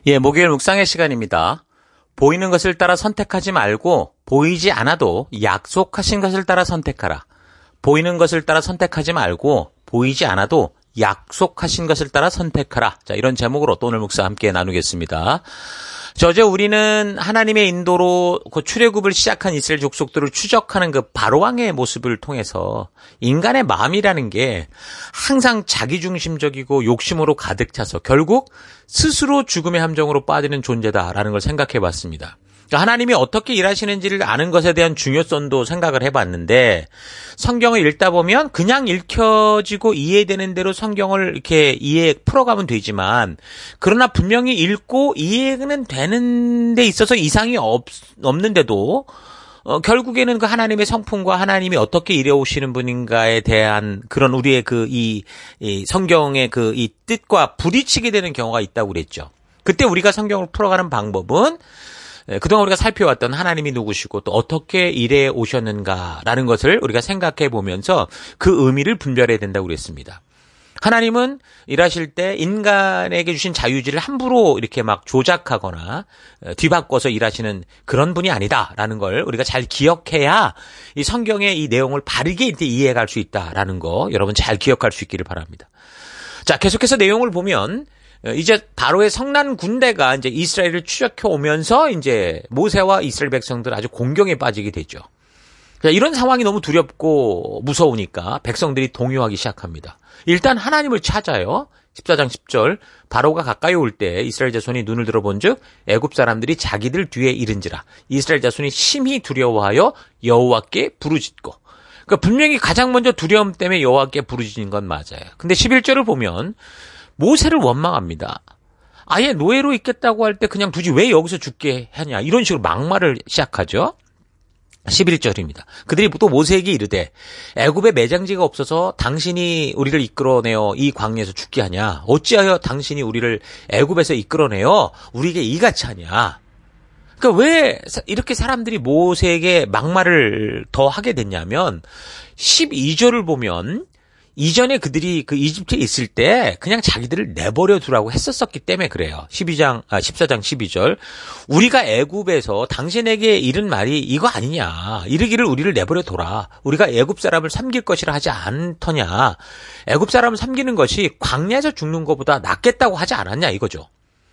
예, 목요일 묵상의 시간입니다. 보이는 것을 따라 선택하지 말고 보이지 않아도 약속하신 것을 따라 선택하라. 보이는 것을 따라 선택하지 말고 보이지 않아도 약속하신 것을 따라 선택하라. 자, 이런 제목으로 또 오늘 묵상 함께 나누겠습니다. 어제 우리는 하나님의 인도로 그 출애굽을 시작한 이스라엘 족속들을 추적하는 그 바로왕의 모습을 통해서 인간의 마음이라는 게 항상 자기중심적이고 욕심으로 가득 차서 결국 스스로 죽음의 함정으로 빠지는 존재다라는 걸 생각해 봤습니다. 하나님이 어떻게 일하시는지를 아는 것에 대한 중요성도 생각을 해봤는데 성경을 읽다 보면 그냥 읽혀지고 이해되는 대로 성경을 이렇게 풀어가면 되지만 그러나 분명히 읽고 이해는 되는 데 있어서 이상이 없는데도 결국에는 그 하나님의 성품과 하나님이 어떻게 일해오시는 분인가에 대한 그런 우리의 이 성경의 이 뜻과 부딪히게 되는 경우가 있다고 그랬죠. 그때 우리가 성경을 풀어가는 방법은 그동안 우리가 살펴왔던 하나님이 누구시고 또 어떻게 일해 오셨는가라는 것을 우리가 생각해 보면서 그 의미를 분별해야 된다고 그랬습니다. 하나님은 일하실 때 인간에게 주신 자유의지를 함부로 이렇게 막 조작하거나 뒤바꿔서 일하시는 그런 분이 아니다라는 걸 우리가 잘 기억해야 이 성경의 이 내용을 바르게 이해해 갈 수 있다라는 거 여러분 잘 기억할 수 있기를 바랍니다. 자, 계속해서 내용을 보면 이제 바로의 성난 군대가 이제 이스라엘을 추적해 오면서 이제 모세와 이스라엘 백성들 아주 공경에 빠지게 되죠. 이런 상황이 너무 두렵고 무서우니까 백성들이 동요하기 시작합니다. 일단 하나님을 찾아요. 14장 10절 바로가 가까이 올 때 이스라엘 자손이 눈을 들어본즉 애굽 사람들이 자기들 뒤에 이른지라 이스라엘 자손이 심히 두려워하여 여호와께 부르짖고 그러니까 분명히 가장 먼저 두려움 때문에 여호와께 부르짖는 건 맞아요. 근데 11절을 보면 모세를 원망합니다. 아예 노예로 있겠다고 할 때 그냥 두지 왜 여기서 죽게 하냐 이런 식으로 막말을 시작하죠. 11절입니다. 그들이 또 모세에게 이르되 애굽에 매장지가 없어서 당신이 우리를 이끌어내어 이 광야에서 죽게 하냐 어찌하여 당신이 우리를 애굽에서 이끌어내어 우리에게 이같이 하냐. 그러니까 왜 이렇게 사람들이 모세에게 막말을 더 하게 됐냐면 12절을 보면 이전에 그들이 그 이집트에 있을 때 그냥 자기들을 내버려 두라고 했었기 때문에 그래요. 14장 12절. 우리가 애굽에서 당신에게 이른 말이 이거 아니냐. 이르기를 우리를 내버려 둬라. 우리가 애굽 사람을 섬길 것이라 하지 않더냐. 애굽 사람을 섬기는 것이 광야에서 죽는 것보다 낫겠다고 하지 않았냐 이거죠.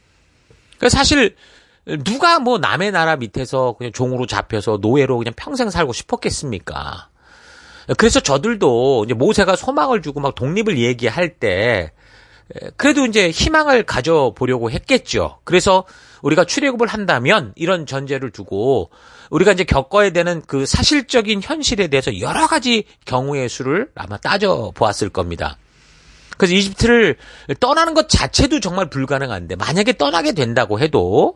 그러니까 사실 누가 뭐 남의 나라 밑에서 그냥 종으로 잡혀서 노예로 그냥 평생 살고 싶었겠습니까? 그래서 저들도 이제 모세가 소망을 주고 막 독립을 얘기할 때 그래도 이제 희망을 가져보려고 했겠죠. 그래서 우리가 출애굽을 한다면 이런 전제를 두고 우리가 이제 겪어야 되는 그 사실적인 현실에 대해서 여러 가지 경우의 수를 아마 따져보았을 겁니다. 그래서 이집트를 떠나는 것 자체도 정말 불가능한데 만약에 떠나게 된다고 해도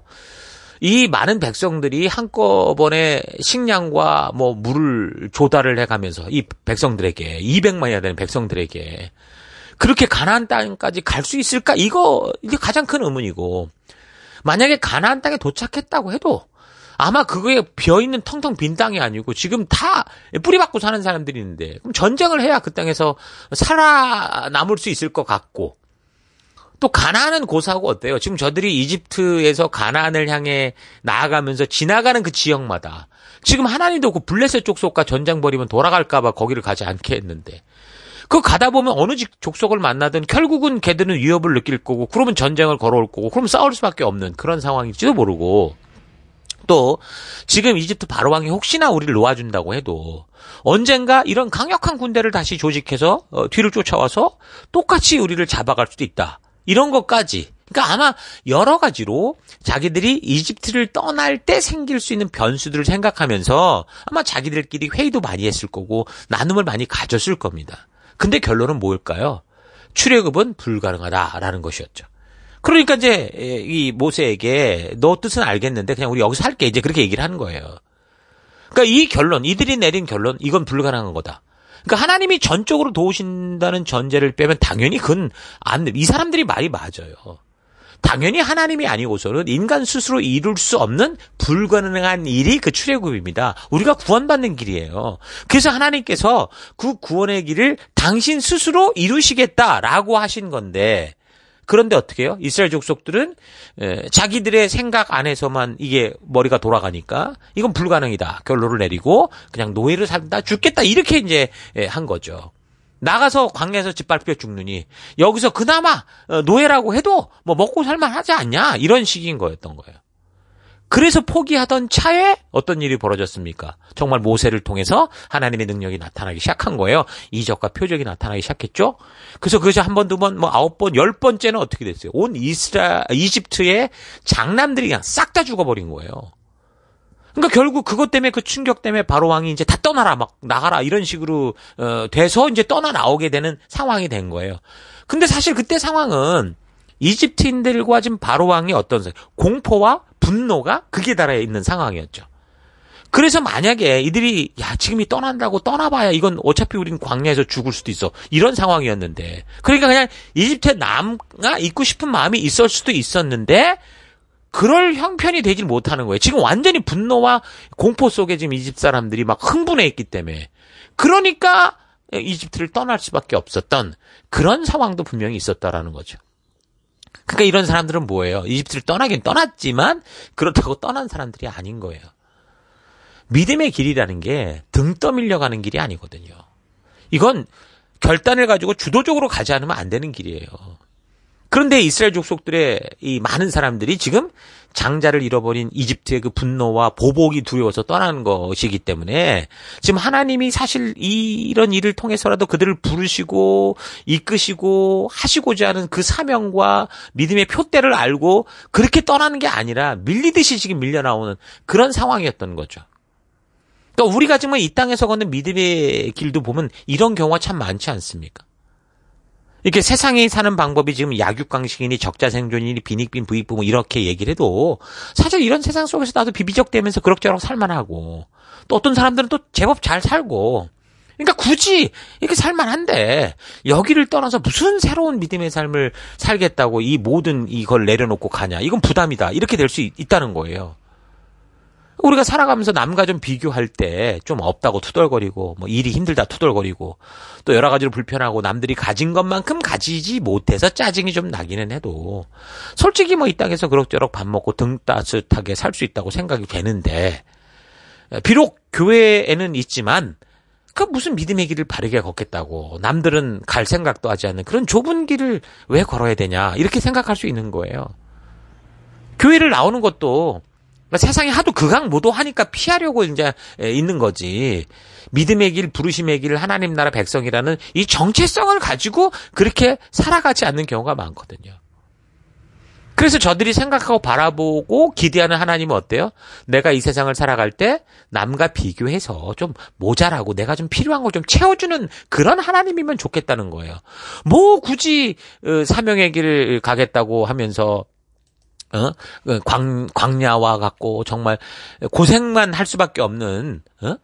이 많은 백성들이 한꺼번에 식량과 뭐 물을 조달을 해가면서 이 백성들에게 200만이나 되는 백성들에게 그렇게 가나안 땅까지 갈 수 있을까? 이게 가장 큰 의문이고 만약에 가나안 땅에 도착했다고 해도 아마 그거에 비어있는 텅텅 빈 땅이 아니고 지금 다 뿌리박고 사는 사람들이 있는데 그럼 전쟁을 해야 그 땅에서 살아남을 수 있을 것 같고 또 가나안은 고사하고 어때요? 지금 저들이 이집트에서 가나안을 향해 나아가면서 지나가는 그 지역마다 지금 하나님도 그 블레셋 족속과 전쟁 벌이면 돌아갈까 봐 거기를 가지 않게 했는데 그거 가다 보면 어느 족속을 만나든 결국은 걔들은 위협을 느낄 거고 그러면 전쟁을 걸어올 거고 그러면 싸울 수밖에 없는 그런 상황일지도 모르고 또 지금 이집트 바로왕이 혹시나 우리를 놓아준다고 해도 언젠가 이런 강력한 군대를 다시 조직해서 뒤를 쫓아와서 똑같이 우리를 잡아갈 수도 있다. 이런 것까지. 그러니까 아마 여러 가지로 자기들이 이집트를 떠날 때 생길 수 있는 변수들을 생각하면서 아마 자기들끼리 회의도 많이 했을 거고 나눔을 많이 가졌을 겁니다. 근데 결론은 뭘까요? 출애굽은 불가능하다라는 것이었죠. 그러니까 이제 이 모세에게 너 뜻은 알겠는데 그냥 우리 여기서 할게 이제 그렇게 얘기를 하는 거예요. 그러니까 이 결론, 이들이 내린 결론, 이건 불가능한 거다. 그러니까 하나님이 전적으로 도우신다는 전제를 빼면 당연히 그건 이 사람들이 말이 맞아요. 당연히 하나님이 아니고서는 인간 스스로 이룰 수 없는 불가능한 일이 그 출애굽입니다. 우리가 구원받는 길이에요. 그래서 하나님께서 그 구원의 길을 당신 스스로 이루시겠다라고 하신 건데 그런데 어떻게 해요? 이스라엘 족속들은 자기들의 생각 안에서만 이게 머리가 돌아가니까 이건 불가능이다. 결론을 내리고 그냥 노예를 살다 죽겠다. 이렇게 이제 한 거죠. 나가서 광야에서 짓밟혀 죽느니 여기서 그나마 노예라고 해도 뭐 먹고 살만 하지 않냐. 이런 식인 거였던 거예요. 그래서 포기하던 차에 어떤 일이 벌어졌습니까? 정말 모세를 통해서 하나님의 능력이 나타나기 시작한 거예요. 이적과 표적이 나타나기 시작했죠. 그래서 그것이 한 번, 두 번, 뭐 9번, 10번째는 어떻게 됐어요? 온 이집트의 장남들이 그냥 싹 다 죽어버린 거예요. 그러니까 결국 그것 때문에 그 충격 때문에 바로 왕이 이제 다 떠나라, 막 나가라 이런 식으로 돼서 이제 떠나 나오게 되는 상황이 된 거예요. 근데 사실 그때 상황은 이집트인들과 지금 바로 왕이 어떤 공포와 분노가 극에 달해 있는 상황이었죠. 그래서 만약에 이들이 지금이 떠난다고 떠나봐야 이건 어차피 우린 광야에서 죽을 수도 있어. 이런 상황이었는데. 그러니까 그냥 이집트에 남아 있고 싶은 마음이 있을 수도 있었는데 그럴 형편이 되질 못하는 거예요. 지금 완전히 분노와 공포 속에 지금 이집트 사람들이 막 흥분해 있기 때문에. 그러니까 이집트를 떠날 수밖에 없었던 그런 상황도 분명히 있었다라는 거죠. 그러니까 이런 사람들은 뭐예요? 이집트를 떠나긴 떠났지만 그렇다고 떠난 사람들이 아닌 거예요. 믿음의 길이라는 게 등 떠밀려 가는 길이 아니거든요. 이건 결단을 가지고 주도적으로 가지 않으면 안 되는 길이에요. 그런데 이스라엘 족속들의 이 많은 사람들이 지금 장자를 잃어버린 이집트의 그 분노와 보복이 두려워서 떠나는 것이기 때문에 지금 하나님이 사실 이런 일을 통해서라도 그들을 부르시고 이끄시고 하시고자 하는 그 사명과 믿음의 표대를 알고 그렇게 떠나는 게 아니라 밀리듯이 지금 밀려나오는 그런 상황이었던 거죠. 그러니까 우리가 정말 이 땅에서 걷는 믿음의 길도 보면 이런 경우가 참 많지 않습니까? 이렇게 세상에 사는 방법이 지금 약육강식이니 적자생존이니 빈익빈 부익부 이렇게 얘기를 해도 사실 이런 세상 속에서 나도 비비적대면서 그럭저럭 살만하고 또 어떤 사람들은 또 제법 잘 살고 그러니까 굳이 이렇게 살만한데 여기를 떠나서 무슨 새로운 믿음의 삶을 살겠다고 이 모든 이걸 내려놓고 가냐. 이건 부담이다. 이렇게 될 수 있다는 거예요. 우리가 살아가면서 남과 좀 비교할 때 좀 없다고 투덜거리고 뭐 일이 힘들다 투덜거리고 또 여러 가지로 불편하고 남들이 가진 것만큼 가지지 못해서 짜증이 좀 나기는 해도 솔직히 뭐 이 땅에서 그럭저럭 밥 먹고 등 따뜻하게 살 수 있다고 생각이 되는데 비록 교회에는 있지만 그 무슨 믿음의 길을 바르게 걷겠다고 남들은 갈 생각도 하지 않는 그런 좁은 길을 왜 걸어야 되냐 이렇게 생각할 수 있는 거예요. 교회를 나오는 것도 세상이 하도 극악무도하니까 피하려고 이제 있는 거지. 믿음의 길, 부르심의 길, 하나님 나라 백성이라는 이 정체성을 가지고 그렇게 살아가지 않는 경우가 많거든요. 그래서 저들이 생각하고 바라보고 기대하는 하나님은 어때요? 내가 이 세상을 살아갈 때 남과 비교해서 좀 모자라고 내가 좀 필요한 걸 좀 채워주는 그런 하나님이면 좋겠다는 거예요. 뭐 굳이 사명의 길을 가겠다고 하면서 광야와 같고 정말 고생만 할 수밖에 없는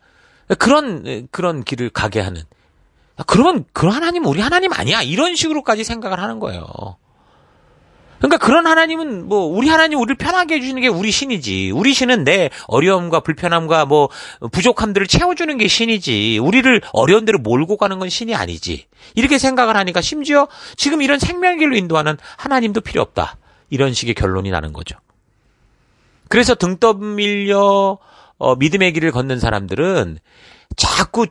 그런 길을 가게 하는 그러면 그런 하나님은 우리 하나님 아니야 이런 식으로까지 생각을 하는 거예요. 그러니까 그런 하나님은 뭐 우리 하나님 우리를 편하게 해주는 게 우리 신이지. 우리 신은 내 어려움과 불편함과 뭐 부족함들을 채워주는 게 신이지. 우리를 어려운 데로 몰고 가는 건 신이 아니지. 이렇게 생각을 하니까 심지어 지금 이런 생명의 길로 인도하는 하나님도 필요 없다. 이런 식의 결론이 나는 거죠. 그래서 등 떠밀려 믿음의 길을 걷는 사람들은 자꾸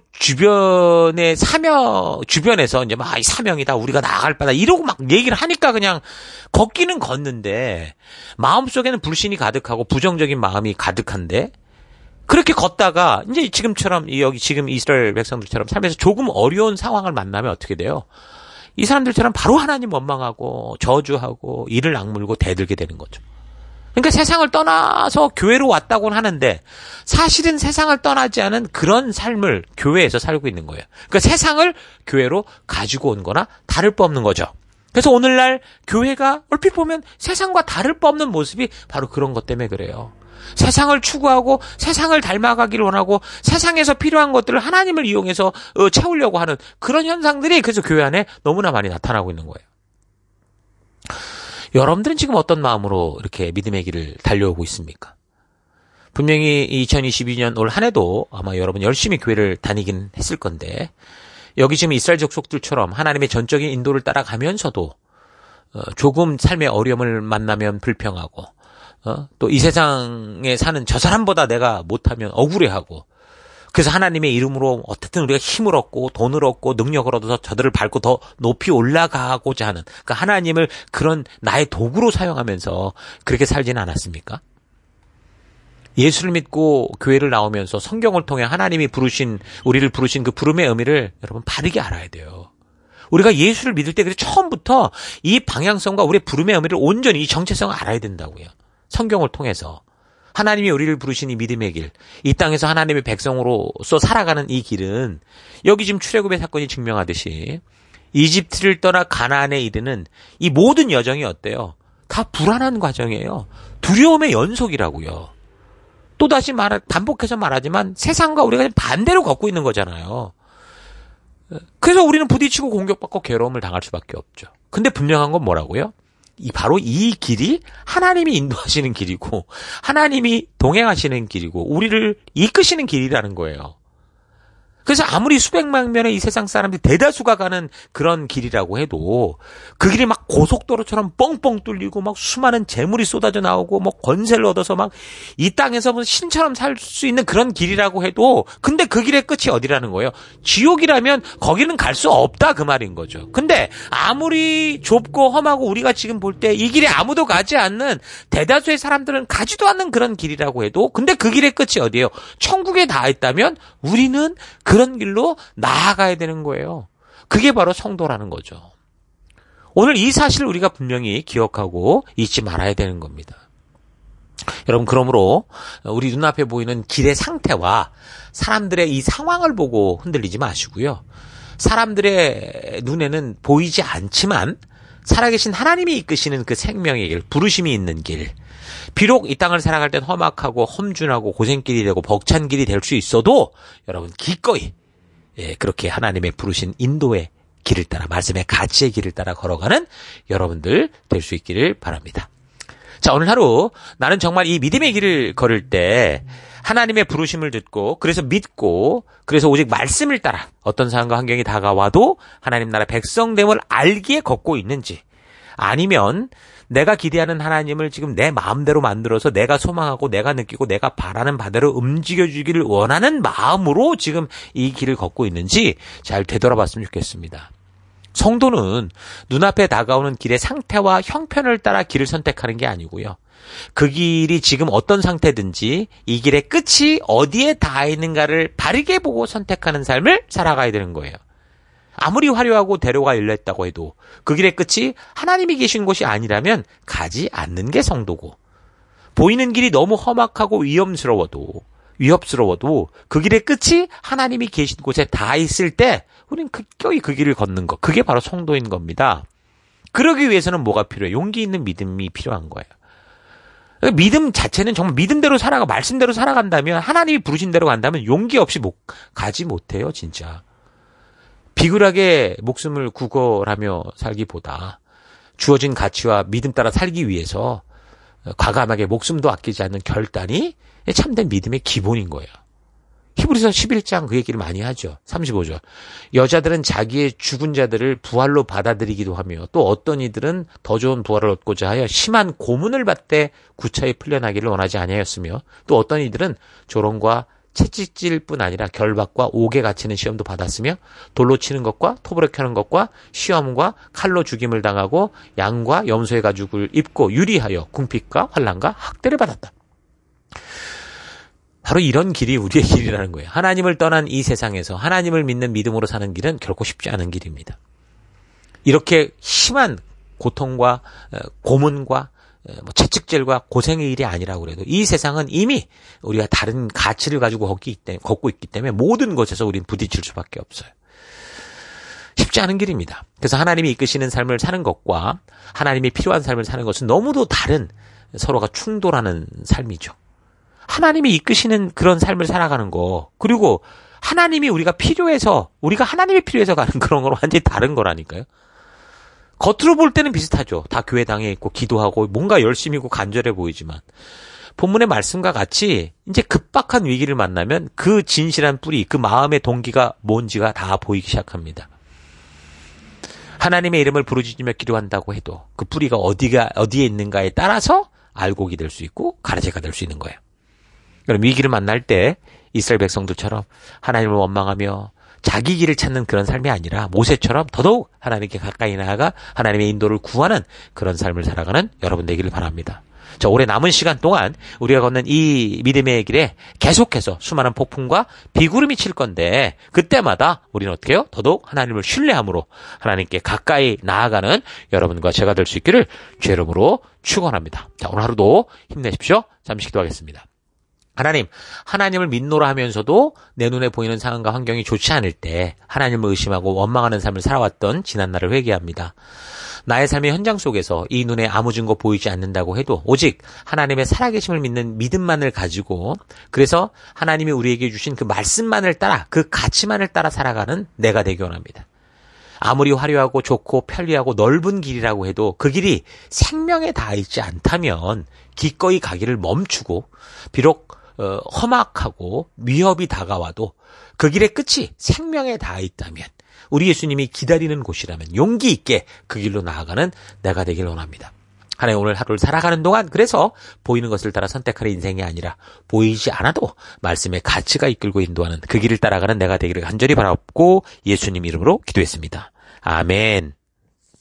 주변에서 이제 막 이 사명이다 우리가 나아갈 바다 이러고 막 얘기를 하니까 그냥 걷기는 걷는데 마음속에는 불신이 가득하고 부정적인 마음이 가득한데 그렇게 걷다가 이제 지금처럼 여기 지금 이스라엘 백성들처럼 삶에서 조금 어려운 상황을 만나면 어떻게 돼요? 이 사람들처럼 바로 하나님 원망하고 저주하고 이를 악물고 대들게 되는 거죠. 그러니까 세상을 떠나서 교회로 왔다고는 하는데 사실은 세상을 떠나지 않은 그런 삶을 교회에서 살고 있는 거예요. 그러니까 세상을 교회로 가지고 온 거나 다를 바 없는 거죠. 그래서 오늘날 교회가 얼핏 보면 세상과 다를 바 없는 모습이 바로 그런 것 때문에 그래요. 세상을 추구하고 세상을 닮아가기를 원하고 세상에서 필요한 것들을 하나님을 이용해서 채우려고 하는 그런 현상들이 그래서 교회 안에 너무나 많이 나타나고 있는 거예요. 여러분들은 지금 어떤 마음으로 이렇게 믿음의 길을 달려오고 있습니까? 분명히 2022년 올 한 해도 아마 여러분 열심히 교회를 다니긴 했을 건데 여기 지금 이스라엘 족속들처럼 하나님의 전적인 인도를 따라가면서도 조금 삶의 어려움을 만나면 불평하고, 또 이 세상에 사는 저 사람보다 내가 못하면 억울해하고, 그래서 하나님의 이름으로 어쨌든 우리가 힘을 얻고 돈을 얻고 능력을 얻어서 저들을 밟고 더 높이 올라가고자 하는, 그러니까 하나님을 그런 나의 도구로 사용하면서 그렇게 살지는 않았습니까? 예수를 믿고 교회를 나오면서 성경을 통해 하나님이 우리를 부르신 그 부름의 의미를 여러분 바르게 알아야 돼요. 우리가 예수를 믿을 때 처음부터 이 방향성과 우리의 부름의 의미를 온전히 이 정체성을 알아야 된다고요. 성경을 통해서. 하나님이 우리를 부르신 이 믿음의 길, 이 땅에서 하나님의 백성으로서 살아가는 이 길은 여기 지금 출애굽의 사건이 증명하듯이 이집트를 떠나 가나안에 이르는 이 모든 여정이 어때요? 다 불안한 과정이에요. 두려움의 연속이라고요. 또다시 반복해서 말하지만 세상과 우리가 반대로 걷고 있는 거잖아요. 그래서 우리는 부딪히고 공격받고 괴로움을 당할 수밖에 없죠. 근데 분명한 건 뭐라고요? 바로 이 길이 하나님이 인도하시는 길이고 하나님이 동행하시는 길이고 우리를 이끄시는 길이라는 거예요. 그래서 아무리 수백만 명의 이 세상 사람들이 대다수가 가는 그런 길이라고 해도 그 길이 막 고속도로처럼 뻥뻥 뚫리고 막 수많은 재물이 쏟아져 나오고 뭐 권세를 얻어서 막 이 땅에서 뭐 신처럼 살 수 있는 그런 길이라고 해도 근데 그 길의 끝이 어디라는 거예요? 지옥이라면 거기는 갈 수 없다 그 말인 거죠. 근데 아무리 좁고 험하고 우리가 지금 볼 때 이 길에 아무도 가지 않는 대다수의 사람들은 가지도 않는 그런 길이라고 해도 근데 그 길의 끝이 어디예요? 천국에 닿아 있다면 우리는 그런 길로 나아가야 되는 거예요. 그게 바로 성도라는 거죠. 오늘 이 사실을 우리가 분명히 기억하고 잊지 말아야 되는 겁니다. 여러분 그러므로 우리 눈앞에 보이는 길의 상태와 사람들의 이 상황을 보고 흔들리지 마시고요. 사람들의 눈에는 보이지 않지만 살아계신 하나님이 이끄시는 그 생명의 길, 부르심이 있는 길, 비록 이 땅을 살아갈 땐 험악하고 험준하고 고생길이 되고 벅찬 길이 될 수 있어도 여러분 기꺼이 그렇게 하나님의 부르신 인도의 길을 따라 말씀의 가치의 길을 따라 걸어가는 여러분들 될 수 있기를 바랍니다. 자, 오늘 하루 나는 정말 이 믿음의 길을 걸을 때 하나님의 부르심을 듣고 그래서 믿고 그래서 오직 말씀을 따라 어떤 상황과 환경이 다가와도 하나님 나라 백성됨을 알기에 걷고 있는지 아니면 내가 기대하는 하나님을 지금 내 마음대로 만들어서 내가 소망하고 내가 느끼고 내가 바라는 바대로 움직여주기를 원하는 마음으로 지금 이 길을 걷고 있는지 잘 되돌아봤으면 좋겠습니다. 성도는 눈앞에 다가오는 길의 상태와 형편을 따라 길을 선택하는 게 아니고요. 그 길이 지금 어떤 상태든지 이 길의 끝이 어디에 닿아 있는가를 바르게 보고 선택하는 삶을 살아가야 되는 거예요. 아무리 화려하고 대로가 열렸다고 해도 그 길의 끝이 하나님이 계신 곳이 아니라면 가지 않는 게 성도고 보이는 길이 너무 험악하고 위협스러워도 그 길의 끝이 하나님이 계신 곳에 닿아 있을 때 우리는 기꺼이 그 길을 걷는 것. 그게 바로 성도인 겁니다. 그러기 위해서는 뭐가 필요해요? 용기 있는 믿음이 필요한 거예요. 믿음 자체는 정말 믿음대로 말씀대로 살아간다면 하나님이 부르신 대로 간다면 용기 없이 가지 못해요, 진짜. 비굴하게 목숨을 구걸하며 살기보다 주어진 가치와 믿음 따라 살기 위해서 과감하게 목숨도 아끼지 않는 결단이 참된 믿음의 기본인 거예요. 히브리서 11장 그 얘기를 많이 하죠. 35절. 여자들은 자기의 죽은 자들을 부활로 받아들이기도 하며 또 어떤 이들은 더 좋은 부활을 얻고자 하여 심한 고문을 받되 구차히 풀려나기를 원하지 아니하였으며 또 어떤 이들은 조롱과 채찍질 뿐 아니라 결박과 옥에 갇히는 시험도 받았으며 돌로 치는 것과 톱으로 켜는 것과 시험과 칼로 죽임을 당하고 양과 염소의 가죽을 입고 유리하여 궁핍과 환난과 학대를 받았다. 바로 이런 길이 우리의 길이라는 거예요. 하나님을 떠난 이 세상에서 하나님을 믿는 믿음으로 사는 길은 결코 쉽지 않은 길입니다. 이렇게 심한 고통과 고문과 채찍질과 고생의 일이 아니라고 그래도 이 세상은 이미 우리가 다른 가치를 가지고 걷고 있기 때문에 모든 것에서 우리는 부딪힐 수밖에 없어요. 쉽지 않은 길입니다. 그래서 하나님이 이끄시는 삶을 사는 것과 하나님이 필요한 삶을 사는 것은 너무도 다른 서로가 충돌하는 삶이죠. 하나님이 이끄시는 그런 삶을 살아가는 거 그리고 우리가 하나님이 필요해서 가는 그런 거로 완전히 다른 거라니까요. 겉으로 볼 때는 비슷하죠. 다 교회당에 있고 기도하고 뭔가 열심히고 간절해 보이지만 본문의 말씀과 같이 이제 급박한 위기를 만나면 그 진실한 뿌리, 그 마음의 동기가 뭔지가 다 보이기 시작합니다. 하나님의 이름을 부르짖으며 기도한다고 해도 그 뿌리가 어디에 있는가에 따라서 알곡이 될 수 있고 가라지가 될 수 있는 거예요. 그럼 위기를 만날 때 이스라엘 백성들처럼 하나님을 원망하며 자기 길을 찾는 그런 삶이 아니라 모세처럼 더더욱 하나님께 가까이 나아가 하나님의 인도를 구하는 그런 삶을 살아가는 여러분 되기를 바랍니다. 자, 올해 남은 시간 동안 우리가 걷는 이 믿음의 길에 계속해서 수많은 폭풍과 비구름이 칠 건데 그때마다 우리는 어떻게 해요? 더더욱 하나님을 신뢰함으로 하나님께 가까이 나아가는 여러분과 제가 될 수 있기를 주의 이름으로 축원합니다. 자, 오늘 하루도 힘내십시오. 잠시 기도하겠습니다. 하나님을 믿노라 하면서도 내 눈에 보이는 상황과 환경이 좋지 않을 때 하나님을 의심하고 원망하는 삶을 살아왔던 지난날을 회개합니다. 나의 삶의 현장 속에서 이 눈에 아무 증거 보이지 않는다고 해도 오직 하나님의 살아계심을 믿는 믿음만을 가지고 그래서 하나님이 우리에게 주신 그 말씀만을 따라 그 가치만을 따라 살아가는 내가 되기 원합니다. 아무리 화려하고 좋고 편리하고 넓은 길이라고 해도 그 길이 생명에 닿아 있지 않다면 기꺼이 가기를 멈추고 비록 험악하고 위협이 다가와도 그 길의 끝이 생명에 닿아 있다면 우리 예수님이 기다리는 곳이라면 용기 있게 그 길로 나아가는 내가 되길 원합니다. 하나님 오늘 하루를 살아가는 동안 그래서 보이는 것을 따라 선택하는 인생이 아니라 보이지 않아도 말씀의 가치가 이끌고 인도하는 그 길을 따라가는 내가 되기를 간절히 바라고 예수님 이름으로 기도했습니다. 아멘.